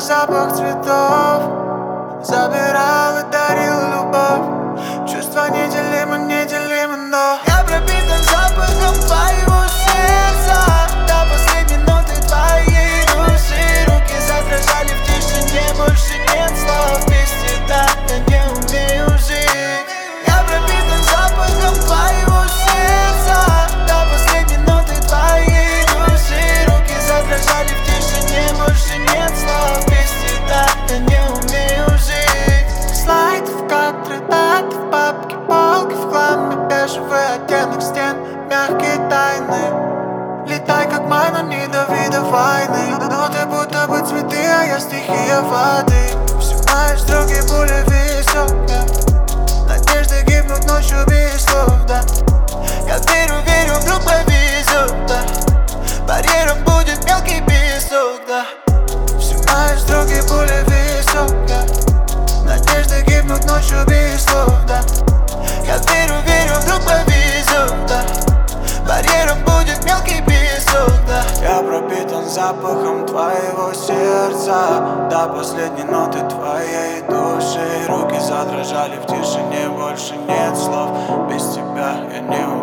запах цветов забирал и дарил любовь. Чувства неделимы, неделимы, но я пропитан запахом твоего сердца до последней ноты твоей души. Руки задрожали в тишине, больше нет слов. Без тебя я не умею жить. Я пропитан запахом твоего сердца до последней ноты твоей души. Руки задрожали в тишине, больше нет слов. Без тебя я не умею жить. Слайд в кадры, даты в папке, полки в хламе, бежевый оттенок стен, мягкие тайны. Летай как майна, не дави до войны. Но ты будто бы цветы, а я стихия воды. Все мои строки более высокие. Надежды гибнут ночью без слов, да. Я верю, верю, вдруг повезет, да. Барьером будет мелкий песок, да. Все мои строки более высокие. Надежды гибнут ночью без слов, да. Я верю, верю, вдруг повезет, да. Барьером будет мелкий песок, да. Я пропитан запахом твоего сердца до последней ноты твоей души. Руки задрожали в тишине, больше нет слов. Без тебя я не